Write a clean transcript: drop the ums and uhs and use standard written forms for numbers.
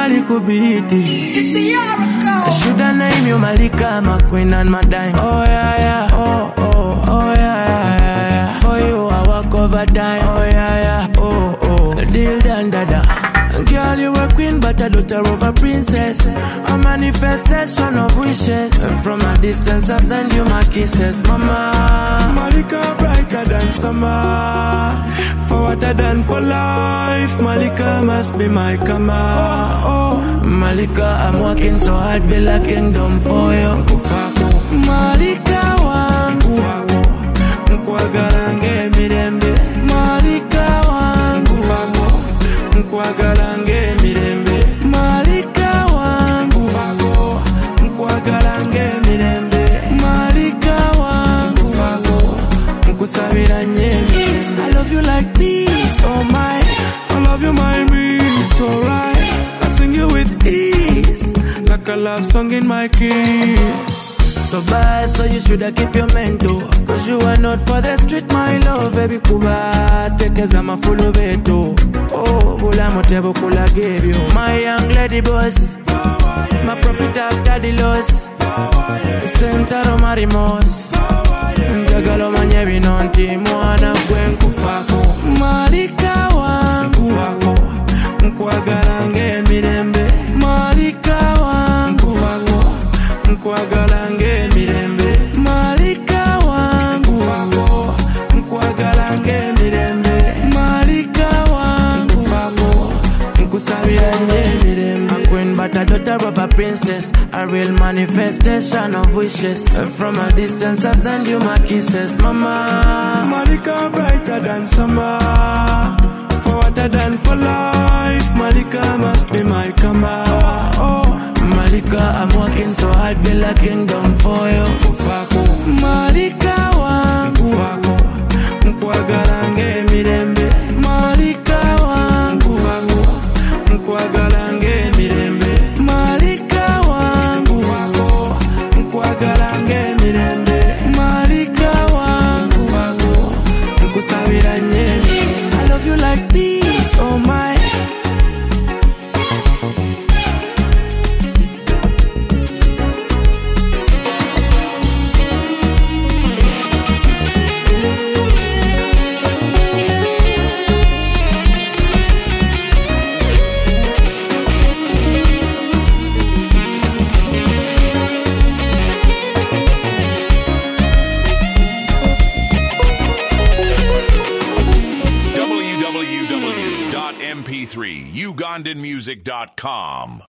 Kali kubiti. It's the Oracle. Shoulda name you Malika, my queen and my dime. Oh yeah, yeah, oh yeah, yeah, yeah. For you I walk overtime. Oh yeah, yeah, oh, deal done, dada. Girl, you a queen, but a daughter of a princess. A manifestation of wishes. From a distance, I send you my kisses, mama. Malika brighter than summer. For what I done for life, Malika must be my kama. Oh, Malika, I'm working so hard, build a kingdom for you. Malika wangu, mkwagarange mirembe. Malika wangu, mkwagarange mirembe. Malika wangu, mkwagarange mirembe. Malika wangu, mkusabira nyembe. I love you like peace, oh my. I love you my peace, alright. I sing you with ease, like a love song in my key. So bad, so you shoulda keep your mental. Cause you are not for the street, my love. Baby kuba, tekeza mafulu beto. Oh, kula motebo kula give you. My young lady boss, my profit after the loss. Center of my remorse. Njagalo manyebi nonti, mwana kwen kufako. Malika wangu, mkwagarange mirembe. Malika wangu, mkwagarange mirembe. Malika wangu, mkwagarange mirembe. Malika wangu, mkusabira mirembe. A queen but a daughter of a princess. A real manifestation of wishes. From a distance I send you my kisses, mama. Malika brighter than summer. For what I done for life, Malika must be my kama. Oh, Malika, I'm working so hard, build a kingdom for you. Malika wangu, mkwagarange mirembe. Malika wangu, mkwagarange mirembe. Malika wangu, mkwagarange mirembe. Malika wangu, mkusabira nyembe. I love you like peace, oh my. www.mp3ugandanmusic.com